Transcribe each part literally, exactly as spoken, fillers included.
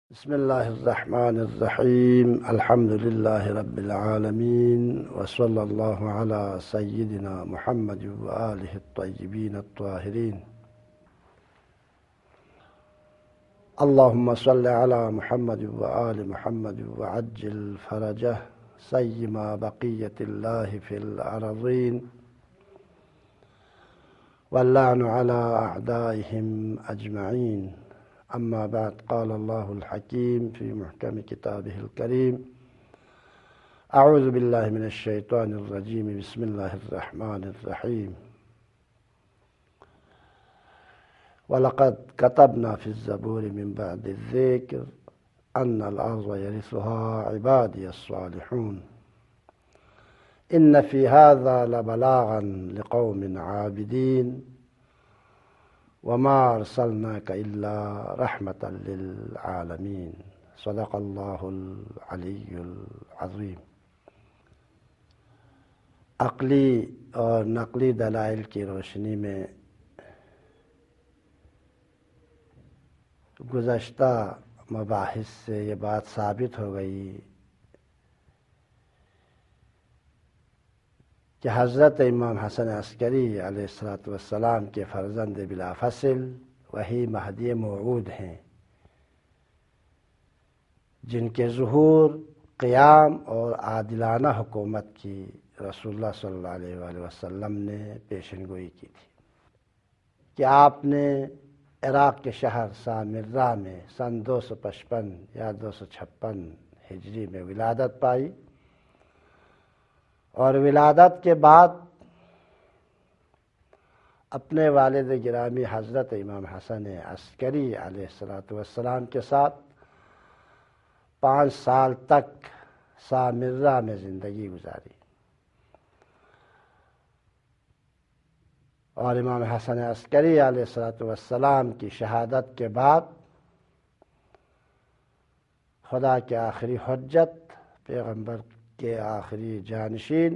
بسم الله الرحمن الرحيم الحمد لله رب العالمين وصلى الله على سيدنا محمد وآله الطيبين الطاهرين اللهم صل على محمد وآل محمد وعجل فرجه سيما بقية الله في الأرضين واللعن على أعدائهم أجمعين. أما بعد، قال الله الحكيم في محكم كتابه الكريم: أعوذ بالله من الشيطان الرجيم بسم الله الرحمن الرحيم. ولقد كتبنا في الزبور من بعد الذكر أن الأرض يرثها عبادي الصالحون إن في هذا لبلاغا لقوم عابدين وما أرسلناك إلا رحمة للعالمين. صدق الله العلی العظیم. عقلی اور نقلی دلائل کی روشنی میں گزشتہ مباحث سے یہ بات ثابت ہو گئی کہ حضرت امام حسن عسکری علیہ الصلوۃ والسلام کے فرزند بلا فصل وہی مہدی موعود ہیں جن کے ظہور، قیام اور عادلانہ حکومت کی رسول اللہ صلی اللہ علیہ وآلہ وسلم نے پیشن گوئی کی تھی کہ آپ نے عراق کے شہر سامرہ میں سن دو سو پچپن یا دو سو چھپن ہجری میں ولادت پائی، اور ولادت کے بعد اپنے والد گرامی حضرت امام حسن عسکری علیہ الصلوۃ والسلام کے ساتھ پانچ سال تک سامرہ میں زندگی گزاری، اور امام حسن عسکری علیہ الصلوۃ والسلام کی شہادت کے بعد خدا کے آخری حجت، پیغمبر کے آخری جانشین،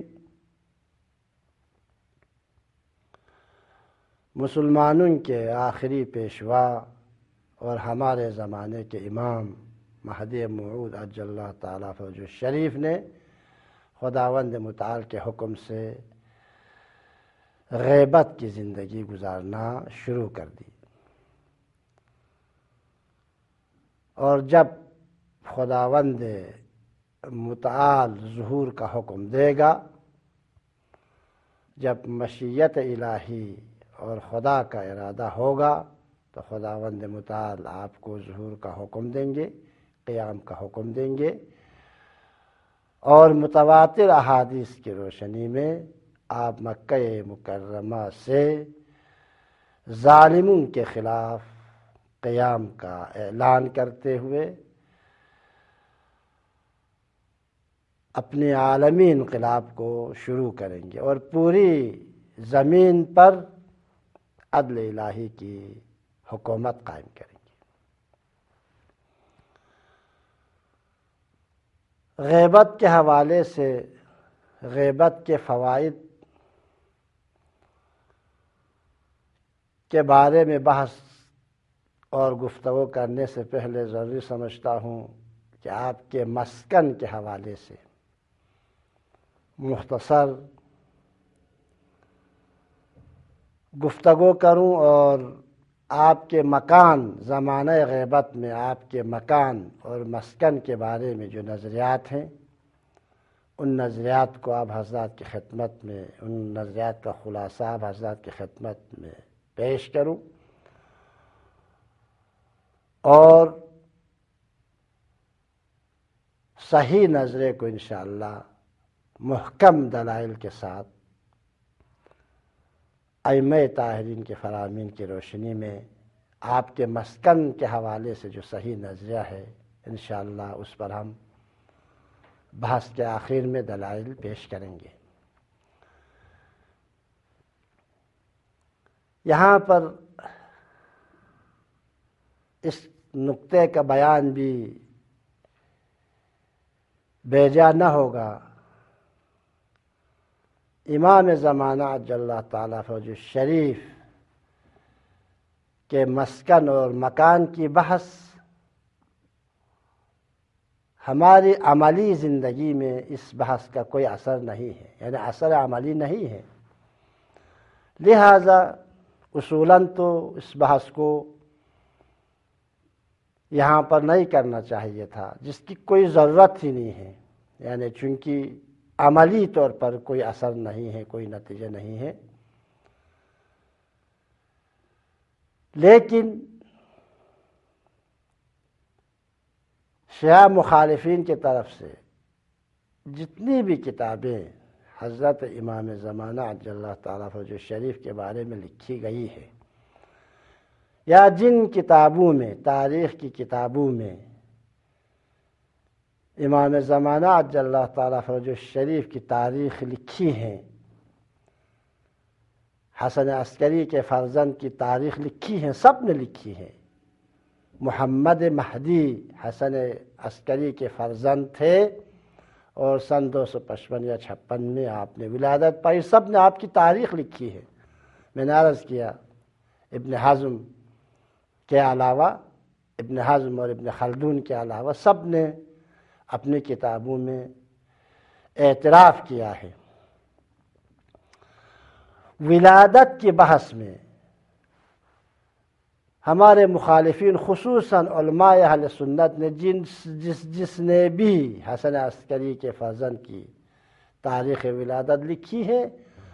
مسلمانوں کے آخری پیشوا اور ہمارے زمانے کے امام مہدی موعود عجل اللہ تعالیٰ فرجہ الشریف نے خداوند متعال کے حکم سے غیبت کی زندگی گزارنا شروع کر دی، اور جب خداوند متعال ظہور کا حکم دے گا، جب مشیت الہی اور خدا کا ارادہ ہوگا تو خداوند متعال آپ کو ظہور کا حکم دیں گے، قیام کا حکم دیں گے، اور متواتر احادیث کی روشنی میں آپ مکہ مکرمہ سے ظالموں کے خلاف قیام کا اعلان کرتے ہوئے اپنے عالمی انقلاب کو شروع کریں گے اور پوری زمین پر عدل الہی کی حکومت قائم کریں گے۔ غیبت کے حوالے سے غیبت کے فوائد کے بارے میں بحث اور گفتگو کرنے سے پہلے ضروری سمجھتا ہوں کہ آپ کے مسکن کے حوالے سے مختصر گفتگو کروں، اور آپ کے مکان، زمانہ غیبت میں آپ کے مکان اور مسکن کے بارے میں جو نظریات ہیں، ان نظریات کو آپ حضرات کی خدمت میں، ان نظریات کا خلاصہ آپ حضرات کی خدمت میں پیش کروں، اور صحیح نظرے کو انشاءاللہ محکم دلائل کے ساتھ ائمہ طاہرین کے فرامین کی روشنی میں آپ کے مسکن کے حوالے سے جو صحیح نظریہ ہے انشاءاللہ اس پر ہم بحث کے آخر میں دلائل پیش کریں گے۔ یہاں پر اس نقطے کا بیان بھی بیجا نہ ہوگا، امام زمانہ عجل اللہ تعالیٰ فرجہ الشریف کے مسکن اور مکان کی بحث ہماری عملی زندگی میں اس بحث کا کوئی اثر نہیں ہے، یعنی اثر عملی نہیں ہے، لہذا اصولاً تو اس بحث کو یہاں پر نہیں کرنا چاہیے تھا، جس کی کوئی ضرورت ہی نہیں ہے، یعنی چونکہ عملی طور پر کوئی اثر نہیں ہے، کوئی نتیجہ نہیں ہے۔ لیکن شیعہ مخالفین کی طرف سے جتنی بھی کتابیں حضرت امام زمانہ عجل اللہ تعالیٰ فرجہ شریف کے بارے میں لکھی گئی ہے، یا جن کتابوں میں، تاریخ کی کتابوں میں امام زمانہ عجل اللہ تعالیٰ فرجہ شریف کی تاریخ لکھی ہیں، حسن عسکری کے فرزند کی تاریخ لکھی ہیں، سب نے لکھی ہے۔ محمد مہدی حسن عسکری کے فرزند تھے اور سن دو سو پچپن یا چھپن میں آپ نے ولادت پائی، سب نے آپ کی تاریخ لکھی ہے۔ میں نے عرض کیا ابن حزم کے علاوہ، ابن حزم اور ابن خلدون کے علاوہ سب نے اپنی کتابوں میں اعتراف کیا ہے۔ ولادت کی بحث میں ہمارے مخالفین خصوصاً علماء اہل سنت نے جن جس جس نے بھی حسن عسکری کے فرزند کی تاریخ ولادت لکھی ہے،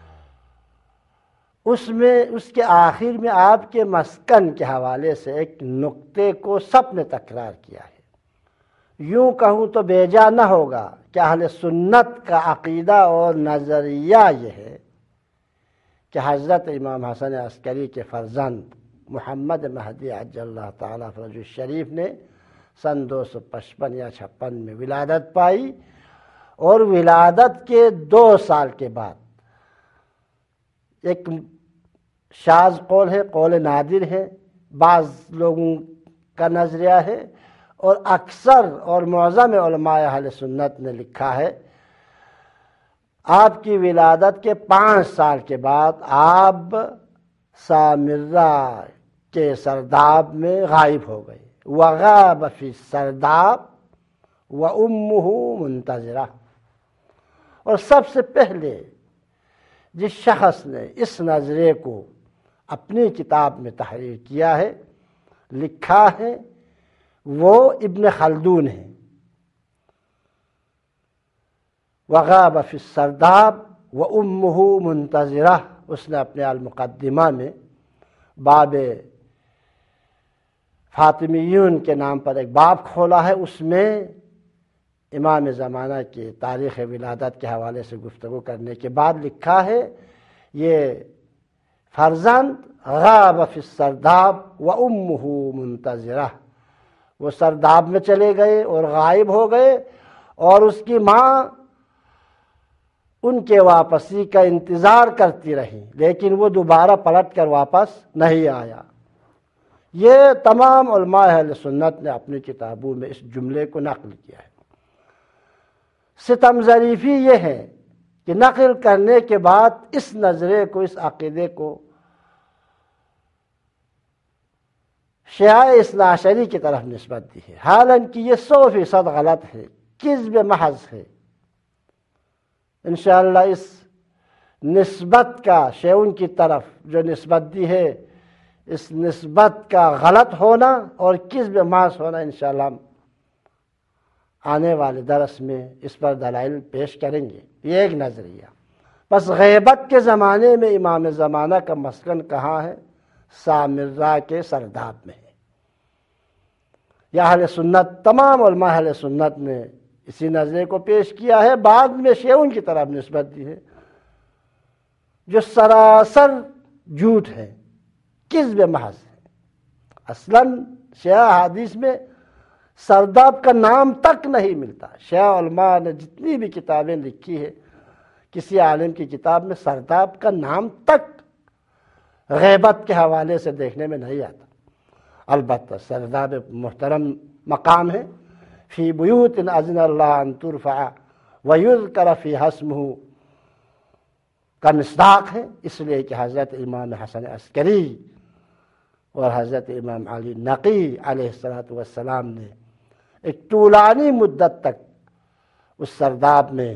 اس میں اس کے آخر میں آپ کے مسکن کے حوالے سے ایک نقطے کو سب نے تکرار کیا ہے۔ یوں کہوں تو بیجا نہ ہوگا کہ اہل سنت کا عقیدہ اور نظریہ یہ ہے کہ حضرت امام حسن عسکری کے فرزند محمد مہدی عجل اللہ تعالیٰ فرجہ شریف نے سن دو سو پچپن یا چھپن میں ولادت پائی، اور ولادت کے دو سال کے بعد، ایک شاذ قول ہے، قول نادر ہے، بعض لوگوں کا نظریہ ہے، اور اکثر اور معظم علماء اہل سنت نے لکھا ہے آپ کی ولادت کے پانچ سال کے بعد آپ سامرہ کے سرداب میں غائب ہو گئے۔ وغاب فی السرداب وامہ منتظرہ۔ اور سب سے پہلے جس شخص نے اس نظریے کو اپنی کتاب میں تحریر کیا ہے، لکھا ہے، وہ ابن خلدون ہے۔ وغاب فی السرداب وامہ منتظرہ، اس نے اپنے المقدمہ میں باب فاطمیون کے نام پر ایک باب کھولا ہے، اس میں امام زمانہ کی تاریخ ولادت کے حوالے سے گفتگو کرنے کے بعد لکھا ہے، یہ فرزند غاب فی السرداب وامہ منتظرہ، وہ سرداب میں چلے گئے اور غائب ہو گئے، اور اس کی ماں ان کے واپسی کا انتظار کرتی رہی، لیکن وہ دوبارہ پلٹ کر واپس نہیں آیا۔ یہ تمام علماء اہل سنت نے اپنی کتابوں میں اس جملے کو نقل کیا ہے۔ ستم ظریفی یہ ہے کہ نقل کرنے کے بعد اس نظریے کو، اس عقیدے کو شیعہ اثنا عشری کی طرف نسبت دی ہے، حالانکہ یہ سو فیصد غلط ہے، کذب محض ہے۔ انشاءاللہ اس نسبت کا شیعوں کی طرف جو نسبت دی ہے، اس نسبت کا غلط ہونا اور کذب محض ہونا انشاءاللہ ہم آنے والے درس میں اس پر دلائل پیش کریں گے۔ یہ ایک نظریہ۔ بس غیبت کے زمانے میں امام زمانہ کا مسکن کہاں ہے؟ سامرہ کے سرداب میں ہے۔ یا اہل سنت، تمام علماء اہل سنت نے اسی نظریے کو پیش کیا ہے، بعد میں شیعوں کی طرف نسبت دی ہے، جو سراسر جھوٹ ہے، کذب محض ہے۔ اصلاً شیعہ حدیث میں سرداب کا نام تک نہیں ملتا۔ شیعہ علماء نے جتنی بھی کتابیں لکھی ہے، کسی عالم کی کتاب میں سرداب کا نام تک غیبت کے حوالے سے دیکھنے میں نہیں آتا۔ البتہ سرداب محترم مقام ہے، فی بیوت اذن اللہ ان ترفع ویذکر فیہا اسمہ کا مصداق ہے، اس لیے کہ حضرت امام حسن عسکری اور حضرت امام علی نقی علیہ الصلوۃ والسلام نے ایک طولانی مدت تک اس سرداب میں،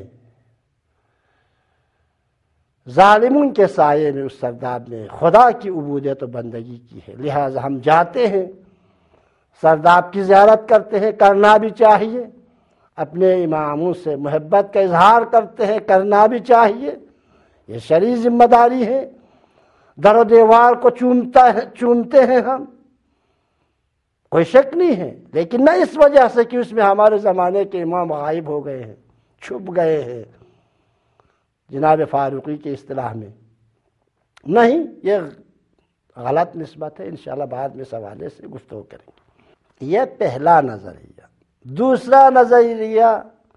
ظالموں کے سائے میں، اس سرداب میں خدا کی عبودیت و بندگی کی ہے۔ لہذا ہم جاتے ہیں، سرداب کی زیارت کرتے ہیں، کرنا بھی چاہیے، اپنے اماموں سے محبت کا اظہار کرتے ہیں، کرنا بھی چاہیے، یہ شرعی ذمہ داری ہے۔ در و دیوار کو چومتا ہے چومتے ہیں ہم، کوئی شک نہیں ہے، لیکن نہ اس وجہ سے کہ اس میں ہمارے زمانے کے امام غائب ہو گئے ہیں، چھپ گئے ہیں جناب فاروقی کی اصطلاح میں، نہیں، یہ غلط نسبت ہے۔ انشاءاللہ بعد میں اس حوالے سے گفتگو کریں گے۔ یہ پہلا نظریہ۔ دوسرا نظریہ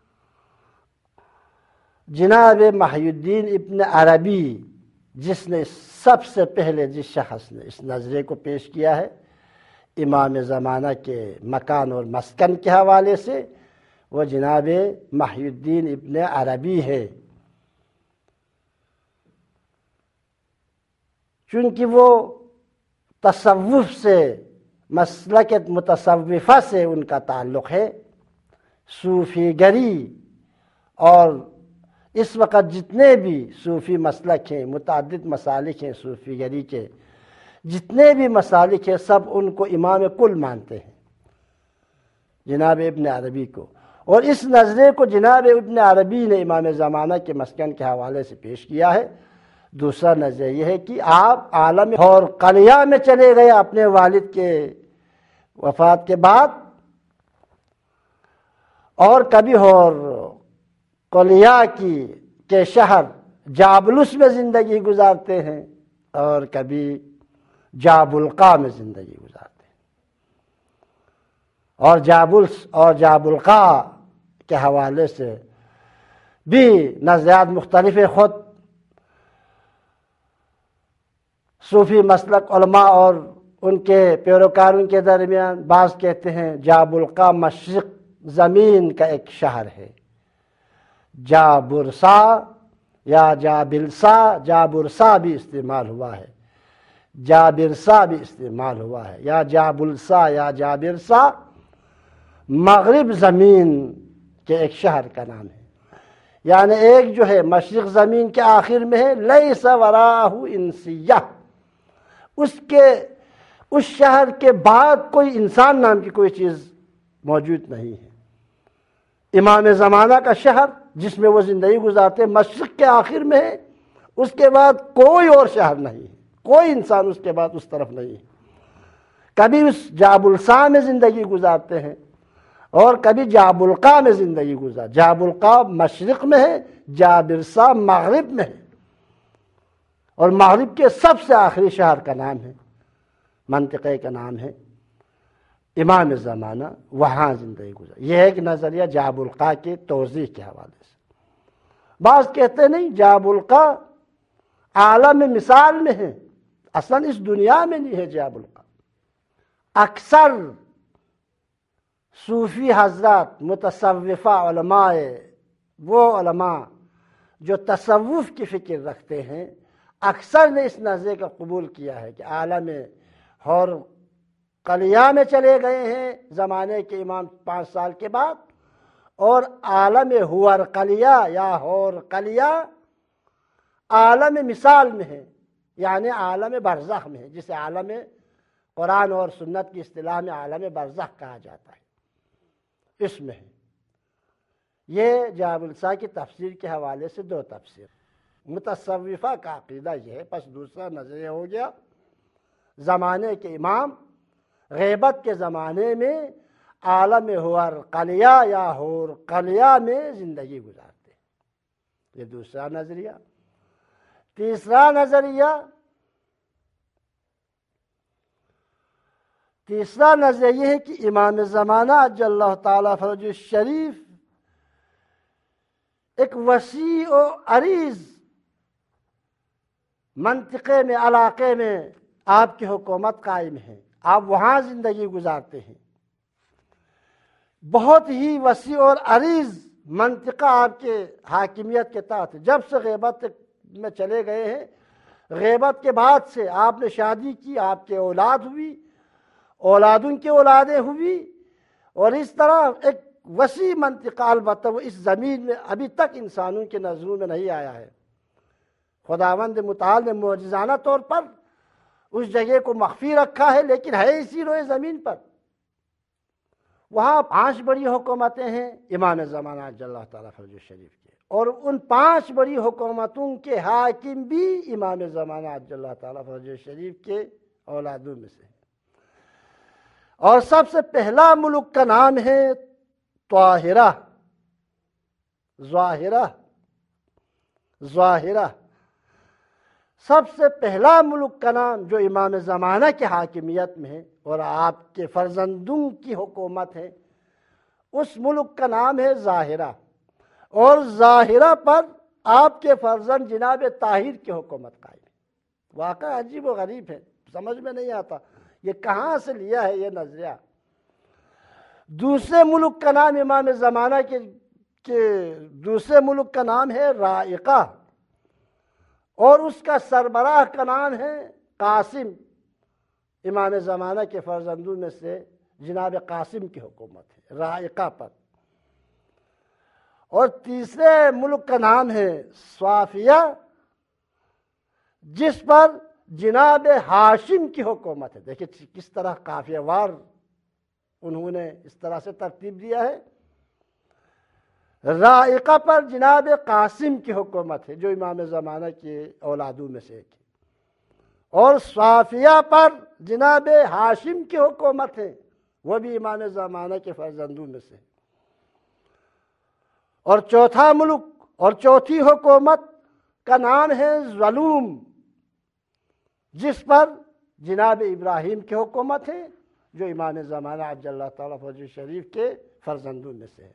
جناب محی الدین ابن عربی، جس نے سب سے پہلے جس شخص نے اس نظریے کو پیش کیا ہے امام زمانہ کے مکان اور مسکن کے حوالے سے، وہ جناب محی الدین ابن عربی ہے، چونکہ وہ تصوف سے، مسلک متصوفہ سے ان کا تعلق ہے، صوفی گری، اور اس وقت جتنے بھی صوفی مسلک ہیں، متعدد مسالک ہیں صوفی گری کے، جتنے بھی مسالک ہیں سب ان کو امام کل مانتے ہیں، جناب ابن عربی کو۔ اور اس نظریے کو جناب ابن عربی نے امام زمانہ کے مسکن کے حوالے سے پیش کیا ہے۔ دوسرا نظریہ یہ ہے کہ آپ عالم اور قلیہ میں چلے گئے اپنے والد کے وفات کے بعد، اور کبھی اور قلیہ کی کے شہر جابلس میں زندگی گزارتے ہیں، اور کبھی جابلقا میں زندگی گزارتے ہیں، اور جابلس اور جابلقا کے حوالے سے بھی نظریات مختلف ہیں۔ خود صوفی مسلک علماء اور ان کے پیروکاروں کے درمیان بعض کہتے ہیں جابلقا مشرق زمین کا ایک شہر ہے، جابرسا یا جابلسا، جابرسا بھی استعمال ہوا ہے، جابرسا بھی استعمال ہوا ہے، یا جابلسا یا جابرسا مغرب زمین کے ایک شہر کا نام ہے، یعنی ایک جو ہے مشرق زمین کے آخر میں ہے، لیس وراہ انسیہ، اس کے اس شہر کے بعد کوئی انسان نام کی کوئی چیز موجود نہیں ہے۔ امام زمانہ کا شہر جس میں وہ زندگی گزارتے مشرق کے آخر میں ہے، اس کے بعد کوئی اور شہر نہیں ہے، کوئی انسان اس کے بعد اس طرف نہیں ہے۔ کبھی اس جابلسا میں زندگی گزارتے ہیں اور کبھی جابلقا میں زندگی گزار، جابلقا مشرق میں ہے، جابرسا مغرب میں ہے، اور مغرب کے سب سے آخری شہر کا نام ہے، منطقے کا نام ہے امام زمانہ، وہاں زندگی گزار۔ یہ ایک نظریہ جابلقا کے توضیح کے حوالے سے۔ بعض کہتے نہیں، جابلقا عالم مثال میں ہے، اصلا اس دنیا میں نہیں ہے جابلقا۔ اکثر صوفی حضرات، متصوفہ علماء، وہ علماء جو تصوف کی فکر رکھتے ہیں، اکثر نے اس نظریے کا قبول کیا ہے کہ عالم اور قلیہ میں چلے گئے ہیں زمانے کے امام پانچ سال کے بعد، اور عالم ہور قلیہ یا ہور قلیہ عالم مثال میں ہے، یعنی عالم برزخ میں ہے، جسے عالم قرآن اور سنت کی اصطلاح میں عالم برزخ کہا جاتا ہے، اس میں ہے۔ یہ جابلسا کی تفسیر کے حوالے سے دو تفسیر۔ متصوفہ کا عقیدہ یہ ہے، پس دوسرا نظریہ ہو گیا زمانے کے امام غیبت کے زمانے میں عالم ہور قلیہ یا ہور قلیہ میں زندگی گزارتے ہیں، یہ دوسرا نظریہ۔ تیسرا نظریہ تیسرا نظریہ یہ ہے کہ امام زمانہ عجل اللہ تعالیٰ فرج الشریف ایک وسیع و عریض منطقے میں، علاقے میں آپ کی حکومت قائم ہے، آپ وہاں زندگی گزارتے ہیں، بہت ہی وسیع اور عریض منطقہ آپ کے حاکمیت کے تحت۔ جب سے غیبت میں چلے گئے ہیں، غیبت کے بعد سے آپ نے شادی کی، آپ کے اولاد ہوئی، اولادوں کی اولادیں ہوئی، اور اس طرح ایک وسیع منطقہ، البتہ وہ اس زمین میں ابھی تک انسانوں کے نظروں میں نہیں آیا ہے۔ خداوند متعال نے معجزانہ طور پر اس جگہ کو مخفی رکھا ہے، لیکن ہے اسی روئے زمین پر۔ وہاں پانچ بڑی حکومتیں ہیں امام زمانہ عجل اللہ تعالیٰ فرجہ شریف کے، اور ان پانچ بڑی حکومتوں کے حاکم بھی امام زمانہ عجل اللہ تعالیٰ فرجہ شریف کے اولادوں میں سے ہیں۔ اور سب سے پہلا ملک کا نام ہے طاہرہ، ظاہرہ ظاہرہ سب سے پہلا ملک کا نام جو امام زمانہ کی حاکمیت میں ہے اور آپ کے فرزندوں کی حکومت ہے، اس ملک کا نام ہے ظاہرہ۔ اور ظاہرہ پر آپ کے فرزند جناب طاہر کی حکومت قائم ہے۔ واقعہ عجیب و غریب ہے، سمجھ میں نہیں آتا یہ کہاں سے لیا ہے یہ نظریہ۔ دوسرے ملک کا نام امام زمانہ کے کے دوسرے ملک کا نام ہے رائقہ، اور اس کا سربراہ کا نام ہے قاسم۔ امام زمانہ کے فرزندوں میں سے جناب قاسم کی حکومت ہے رائقہ پر۔ اور تیسرے ملک کا نام ہے صافیہ، جس پر جناب ہاشم کی حکومت ہے۔ دیکھیں کس طرح قافیہ وار انہوں نے اس طرح سے ترتیب دیا ہے۔ رائقہ پر جناب قاسم کی حکومت ہے جو امام زمانہ کے اولادوں میں سے ایک ہے، اور صافیہ پر جناب ہاشم کی حکومت ہے، وہ بھی امام زمانہ کے فرزندوں میں سے۔ اور چوتھا ملک اور چوتھی حکومت کا نام ہے ظلوم، جس پر جناب ابراہیم کی حکومت ہے جو امام زمانہ عجل اللہ تعالیٰ فرجہ شریف کے فرزندوں میں سے ہے۔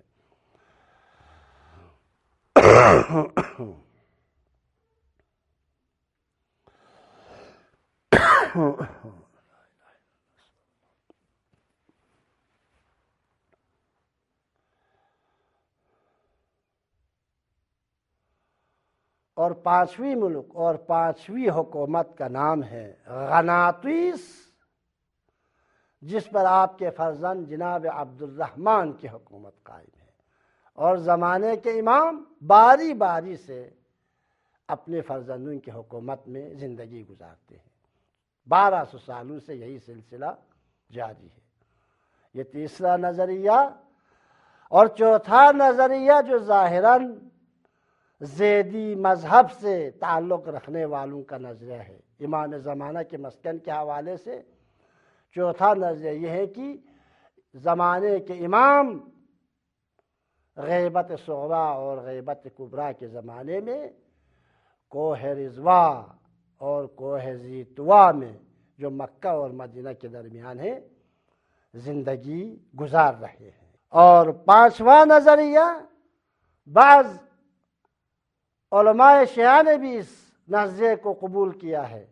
اور پانچویں ملک اور پانچویں حکومت کا نام ہے غناطیس، جس پر آپ کے فرزند جناب عبد الرحمن کی حکومت قائم ہے، اور زمانے کے امام باری باری سے اپنے فرزندوں کی حکومت میں زندگی گزارتے ہیں۔ بارہ سو سالوں سے یہی سلسلہ جاری ہے۔ یہ تیسرا نظریہ۔ اور چوتھا نظریہ جو ظاہراً زیدی مذہب سے تعلق رکھنے والوں کا نظریہ ہے، امام زمانہ کے مسکن کے حوالے سے چوتھا نظریہ یہ ہے کہ زمانے کے امام غیبت صغریٰ اور غیبت کبریٰ کے زمانے میں کوہ رضوا اور کوہ زیتوا میں جو مکہ اور مدینہ کے درمیان ہے زندگی گزار رہے ہیں۔ اور پانچواں نظریہ، بعض علماء شیعہ نے بھی اس نظریے کو قبول کیا ہے،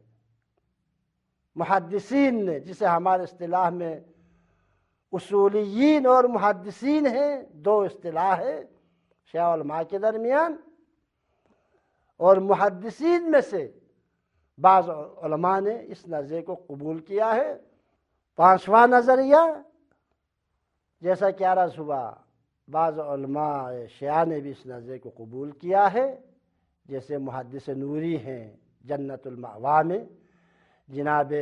محدثین نے، جسے ہمارے اصطلاح میں اصولیین اور محدثین ہیں، دو اصطلاح ہے شیعہ علماء کے درمیان، اور محدثین میں سے بعض علماء نے اس نظریے کو قبول کیا ہے۔ پانچواں نظریہ جیسا کہ عرض ہوا، بعض علماء شیعہ نے بھی اس نظریے کو قبول کیا ہے، جیسے محدث نوری ہیں جنت المأویٰ میں، جناب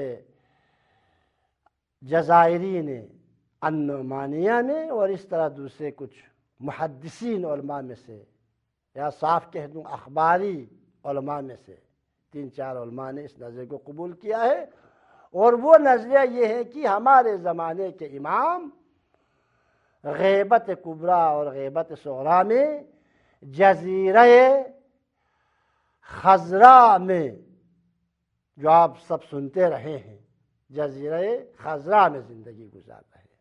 جزائری نے النعمانیہ میں، اور اس طرح دوسرے کچھ محدثین علماء میں سے، یا صاف کہہ دوں اخباری علماء میں سے تین چار علماء نے اس نظریے کو قبول کیا ہے۔ اور وہ نظریہ یہ ہے کہ ہمارے زمانے کے امام غیبت کبریٰ اور غیبت صغریٰ میں جزیرہ خضراء میں، جو آپ سب سنتے رہے ہیں، جزیرہ خضراء میں زندگی گزار رہے ہیں۔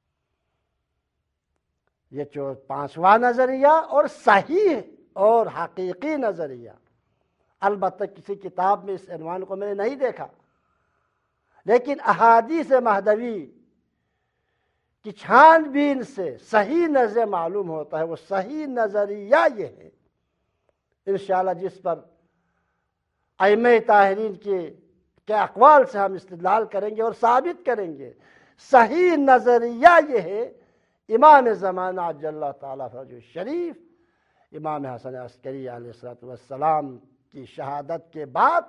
یہ جو پانچواں نظریہ اور صحیح اور حقیقی نظریہ، البتہ کسی کتاب میں اس عنوان کو میں نے نہیں دیکھا، لیکن احادیث مہدوی کی چھان بین سے صحیح نظریہ معلوم ہوتا ہے۔ وہ صحیح نظریہ یہ ہے انشاءاللہ، جس پر ائمہ طاہرین کے کے اقوال سے ہم استدلال کریں گے اور ثابت کریں گے۔ صحیح نظریہ یہ ہے امام زمانہ عجل اللہ تعالیٰ فرجہ شریف امام حسن عسکری علیہ السلام کی شہادت کے بعد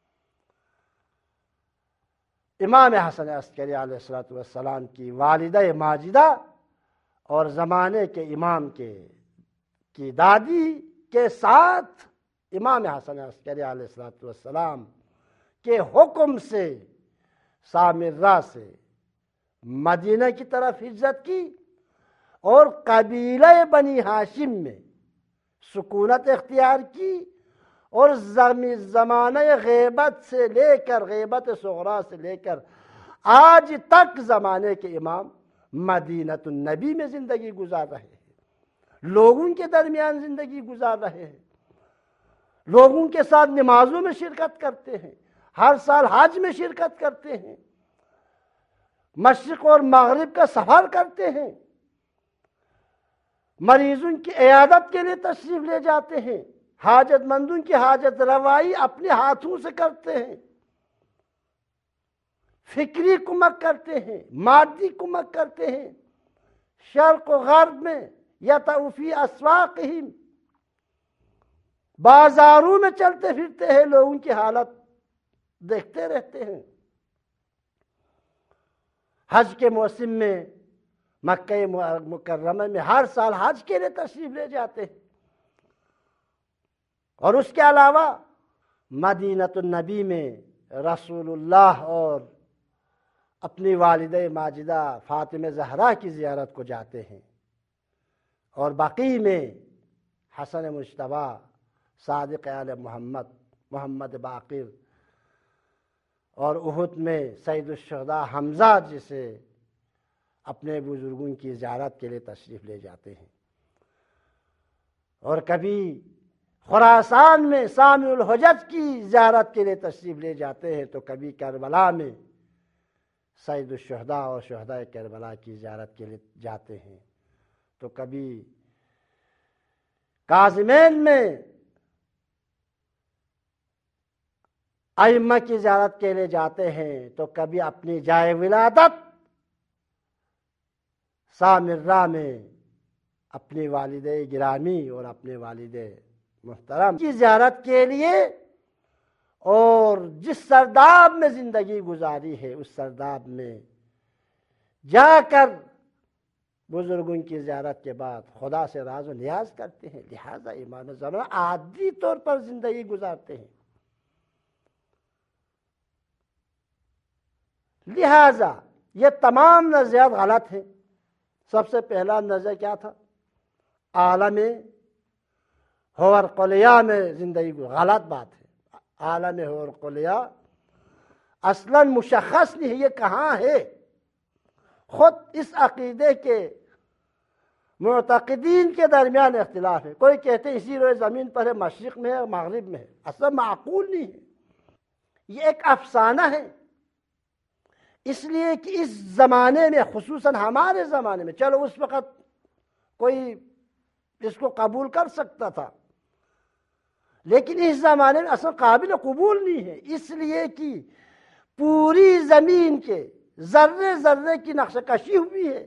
امام حسن عسکری علیہ السلام کی والدہ ماجدہ اور زمانے کے امام کے کی دادی کے ساتھ امام حسن عسکری علیہ السلام کے حکم سے سامرہ سے مدینہ کی طرف ہجرت کی اور قبیلہ بنی ہاشم میں سکونت اختیار کی اور زمانہ غیبت سے لے کر غیبت صغریٰ سے لے کر آج تک زمانے کے امام مدینۃ النبی میں زندگی گزار رہے ہیں، لوگوں کے درمیان زندگی گزار رہے ہیں، لوگوں کے ساتھ نمازوں میں شرکت کرتے ہیں، ہر سال حج میں شرکت کرتے ہیں، مشرق اور مغرب کا سفر کرتے ہیں، مریضوں کی عیادت کے لیے تشریف لے جاتے ہیں، حاجت مندوں کی حاجت روائی اپنے ہاتھوں سے کرتے ہیں، فکری کمک کرتے ہیں، مادی کمک کرتے ہیں، شرق و غرب میں یا فی اسواقہم بازاروں میں چلتے پھرتے ہیں، لوگوں کی حالت دیکھتے رہتے ہیں، حج کے موسم میں مکہ مکرمہ میں ہر سال حج کے لیے تشریف لے جاتے ہیں، اور اس کے علاوہ مدینۃ النبی میں رسول اللہ اور اپنی والدہ ماجدہ فاطمہ زہرا کی زیارت کو جاتے ہیں، اور بقیع میں حسن مجتبیٰ صادق آل محمد محمد باقر اور احد میں سید الشہداء حمزہ جسے اپنے بزرگوں کی زیارت کے لیے تشریف لے جاتے ہیں، اور کبھی خراسان میں سامع الحجج کی زیارت کے لیے تشریف لے جاتے ہیں، تو کبھی کربلا میں سید الشہداء اور شہداء کربلا کی زیارت کے لیے جاتے ہیں، تو کبھی کاظمین میں ائمہ کی زیارت کے لیے جاتے ہیں، تو کبھی اپنی جائے ولادت سامرہ میں اپنی والد گرامی اور اپنے والد محترم کی زیارت کے لیے، اور جس سرداب میں زندگی گزاری ہے اس سرداب میں جا کر بزرگوں کی زیارت کے بعد خدا سے راز و نیاز کرتے ہیں، لہذا امام زمانہ عادی طور پر زندگی گزارتے ہیں، لہذا یہ تمام نظریات غلط ہیں۔ سب سے پہلا نظریہ کیا تھا؟ عالم ہورقلیہ میں زندگی غلط بات ہے۔ عالم ہورقلیہ اصلاً مشخص نہیں ہے، یہ کہاں ہے؟ خود اس عقیدے کے معتقدین کے درمیان اختلاف ہے، کوئی کہتے ہیں اسی روئے زمین پر ہے، مشرق میں ہے اور مغرب میں ہے، اصلا معقول نہیں ہے، یہ ایک افسانہ ہے، اس لیے کہ اس زمانے میں خصوصاً ہمارے زمانے میں، چلو اس وقت کوئی اس کو قبول کر سکتا تھا، لیکن اس زمانے میں اصلا قابل قبول نہیں ہے، اس لیے کہ پوری زمین کے ذرے ذرے کی نقشہ کشی ہوئی ہے،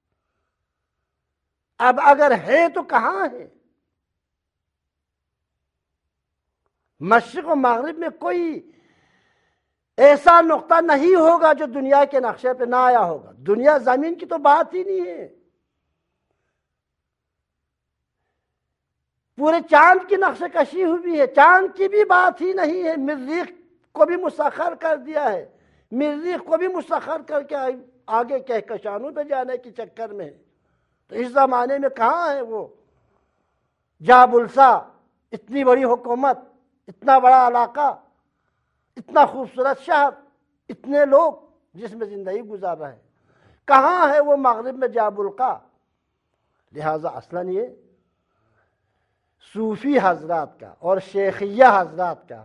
اب اگر ہے تو کہاں ہے؟ مشرق و مغرب میں کوئی ایسا نقطہ نہیں ہوگا جو دنیا کے نقشے پہ نہ آیا ہوگا، دنیا زمین کی تو بات ہی نہیں ہے، پورے چاند کی نقشہ کشی ہوئی ہے، چاند کی بھی بات ہی نہیں ہے، مریخ کو بھی مسخر کر دیا ہے، مریخ کو بھی مسخر کر کے آگے کہکشانوں پہ جانے کی چکر میں ہے، تو اس زمانے میں کہاں ہے وہ جابلسا، اتنی بڑی حکومت، اتنا بڑا علاقہ، اتنا خوبصورت شہر، اتنے لوگ جس میں زندگی گزار رہے ہیں، کہاں ہے وہ مغرب میں جابلقا؟ لہذا اصلاً یہ صوفی حضرات کا اور شیخیہ حضرات کا،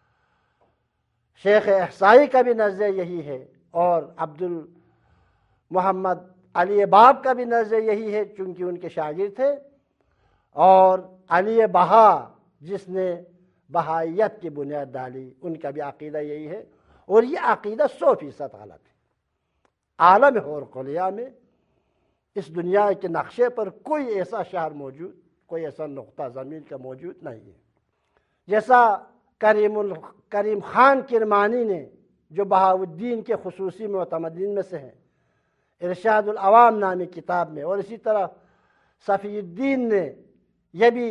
شیخ احصائی کا بھی نظریہ یہی ہے، اور عبد محمد علی باب کا بھی نظریہ یہی ہے، چونکہ ان کے شاگرد تھے، اور علی بہا جس نے بہائیت کی بنیاد ڈالی، ان کا بھی عقیدہ یہی ہے، اور یہ عقیدہ سو فیصد غلط ہے۔ عالم ہورقلیہ میں اس دنیا کے نقشے پر کوئی ایسا شہر موجود، کوئی ایسا نقطہ زمین کا موجود نہیں ہے۔ جیسا کریم ال کریم خان کرمانی نے، جو بہاؤالدین کے خصوصی معتمدین میں سے ہیں، ارشاد العوام نامی کتاب میں، اور اسی طرح صفی الدین نے، یہ بھی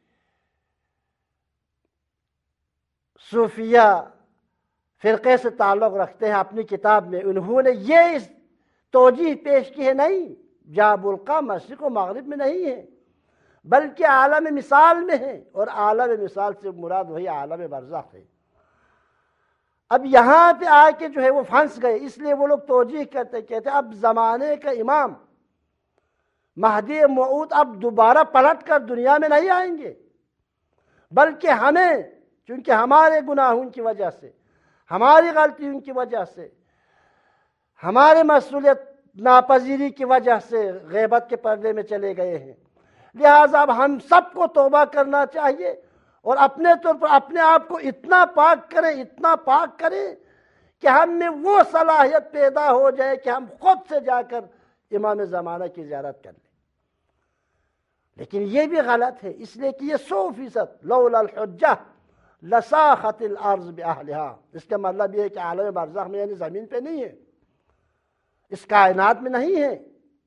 صوفیہ فرقے سے تعلق رکھتے ہیں، اپنی کتاب میں انہوں نے یہ اس توجیہ پیش کی ہے، نہیں جا بلقا مشرق و مغرب میں نہیں ہے، بلکہ عالم مثال میں ہے، اور عالم مثال سے مراد وہی عالم برزخ ہے۔ اب یہاں پہ آ کے جو ہے وہ پھنس گئے، اس لیے وہ لوگ توجیہ کرتے کہتے اب زمانے کا امام مہدی موعود اب دوبارہ پلٹ کر دنیا میں نہیں آئیں گے، بلکہ ہمیں، چونکہ ہمارے گناہوں کی وجہ سے، ہماری غلطیوں کی وجہ سے، ہمارے مسئولیت ناپذیری کی وجہ سے غیبت کے پردے میں چلے گئے ہیں، لہٰذا اب ہم سب کو توبہ کرنا چاہیے، اور اپنے طور پر اپنے آپ کو اتنا پاک کریں، اتنا پاک کریں کہ ہم میں وہ صلاحیت پیدا ہو جائے کہ ہم خود سے جا کر امام زمانہ کی زیارت کر لیں۔ لیکن یہ بھی غلط ہے، اس لیے کہ یہ سو فیصد لولا الحجہ لساخت الارض باہلہا، اس کا مطلب یہ ہے کہ عالم برزخ میں یعنی زمین پہ نہیں ہے، اس کائنات میں نہیں ہے۔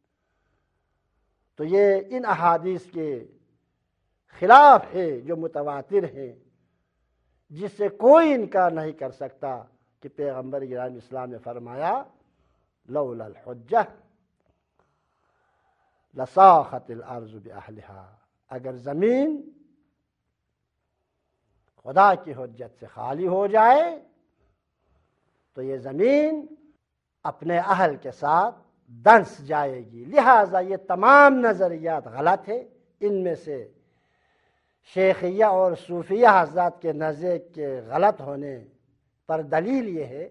تو یہ ان احادیث کے خلاف ہے جو متواتر ہیں، جس سے کوئی انکار نہیں کر سکتا کہ پیغمبر گرامی اسلام نے فرمایا لولا الحجہ لساخت الارض باہلہا، اگر زمین خدا کی حجت سے خالی ہو جائے تو یہ زمین اپنے اہل کے ساتھ دنس جائے گی۔ لہٰذا یہ تمام نظریات غلط ہیں، ان میں سے شیخیہ اور صوفیہ حضرات کے نظر کے غلط ہونے پر دلیل یہ ہے،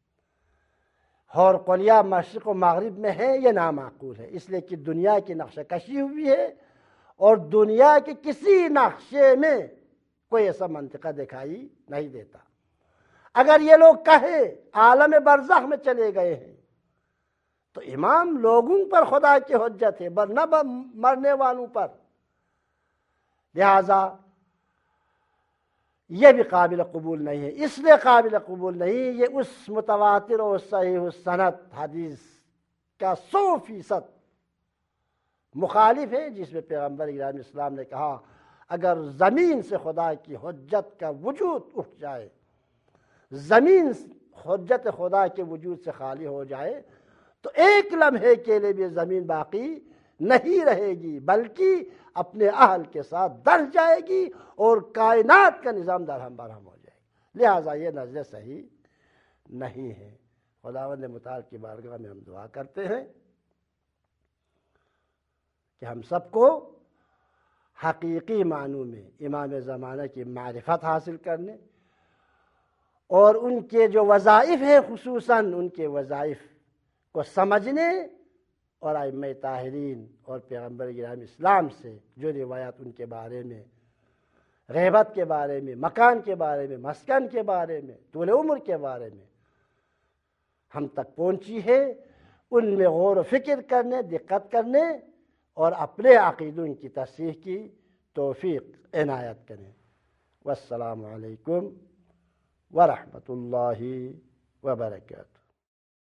حورقلیہ مشرق و مغرب میں ہے، یہ نامعقول ہے، اس لیے کہ دنیا کی نقشہ کشی ہوئی ہے، اور دنیا کے کسی نقشے میں کوئی ایسا منطقہ دکھائی نہیں دیتا۔ اگر یہ لوگ کہے عالم برزخ میں چلے گئے ہیں تو امام لوگوں پر خدا کی حجت ہے، نہ مرنے والوں پر، لہذا یہ بھی قابل قبول نہیں ہے۔ اس لیے قابل قبول نہیں، یہ اس متواتر اور صحیح السند حدیث کا سو فیصد مخالف ہے، جس میں پیغمبر گرامی اسلام نے کہا اگر زمین سے خدا کی حجت کا وجود اٹھ جائے، زمین حجت خدا کے وجود سے خالی ہو جائے تو ایک لمحے کے لیے بھی زمین باقی نہیں رہے گی، بلکہ اپنے اہل کے ساتھ دل جائے گی اور کائنات کا نظام درہم برہم ہو جائے گا۔ لہٰذا یہ نظر صحیح نہیں ہے۔ خداوند متعال کی بارگاہ میں ہم دعا کرتے ہیں کہ ہم سب کو حقیقی معنوں میں امام زمانہ کی معرفت حاصل کرنے اور ان کے جو وظائف ہیں، خصوصاً ان کے وظائف کو سمجھنے، اور ائمہ طاہرین اور پیغمبر گرامی اسلام سے جو روایات ان کے بارے میں، غیبت کے بارے میں، مکان کے بارے میں، مسکن کے بارے میں، طول عمر کے بارے میں ہم تک پہنچی ہے، ان میں غور و فکر کرنے، دقت کرنے اور اپنے عقیدوں کی تصحیح کی توفیق عنایت کریں۔ والسلام علیکم ورحمۃ اللہ وبرکاتہ۔